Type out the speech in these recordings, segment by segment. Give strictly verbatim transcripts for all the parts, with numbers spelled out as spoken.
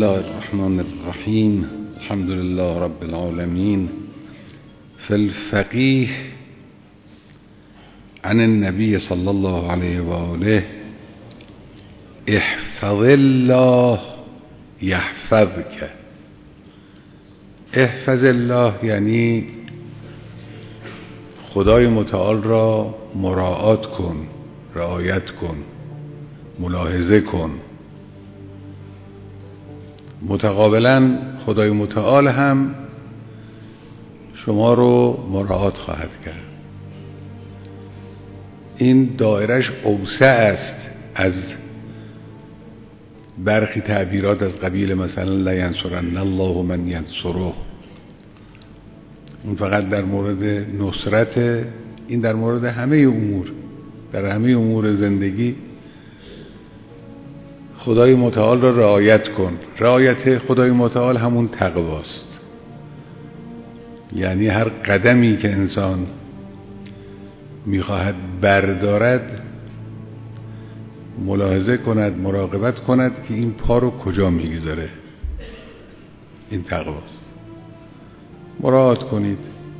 الله الرحمن الرحیم. الحمد لله رب العالمین. فالفقیه عن النبی صلی الله علیه و آله: احفظ الله یحفظک. احفظ الله یعنی خدای متعال را مراعات کن، رعایت کن، ملاحظه کن. متقابلا خدای متعال هم شما رو مراعات خواهد کرد. این دایرش اوسع است از برخی تعبیرات از قبیل مثلا لینصرن الله من ینصره. اون فقط در مورد نصرت، این در مورد همه امور، در همه امور زندگی خدای متعال را رعایت کن. رعایت خدای متعال همون تقواست. یعنی هر قدمی که انسان میخواهد بردارد ملاحظه کند، مراقبت کند که این پا رو کجا میگذاره. این تقواست. مراعات کنید.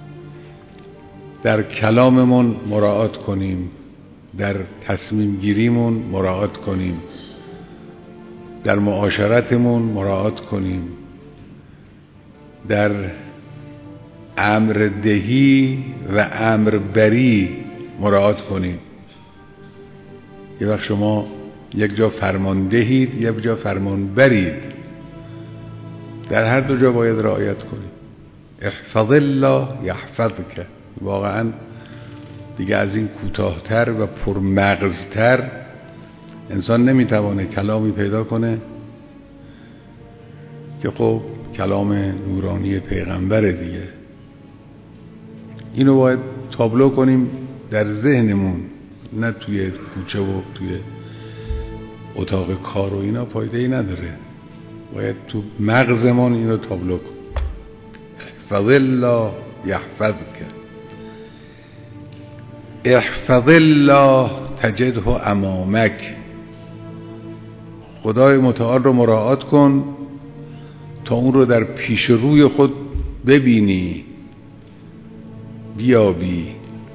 در کلاممون مراعات کنیم، در تصمیم گیریمون مراعات کنیم، در معاشرتمون مراعات کنیم، در امر دهی و امر بری مراعات کنیم. یه وقت شما یک جا فرمان دهید، یک جا فرمان برید. در هر دو جا باید رعایت کنید. احفظ الله یحفظک. واقعا دیگه از این کوتاه‌تر و پرمغزتر انسان نمیتوانه کلامی پیدا کنه که خب کلام نورانی پیغمبر دیگه. اینو باید تابلو کنیم در ذهنمون، نه توی کوچه و توی اتاق کار و اینا فایده‌ای نداره. باید تو مغزمون اینو تابلو کنیم. احفظ الله یحفظک. احفظ الله تجده امامک. خدای متعال رو مراعات کن تا اون رو در پیش روی خود ببینی، بیابی.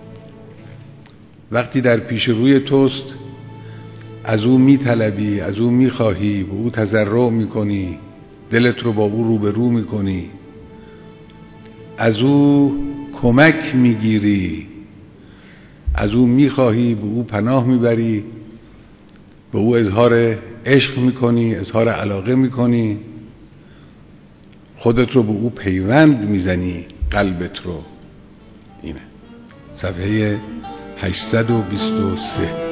وقتی در پیش روی توست از او میطلبی، از او میخواهی، به او تضرع میکنی، دلت رو با او روبرو میکنی، از او کمک میگیری، از او میخواهی، به او پناه میبری، به او اظهار عشق میکنی، اظهار علاقه میکنی، خودت رو به او پیوند میزنی، قلبت رو. اینه صفحه هشتصد و بیست و سه.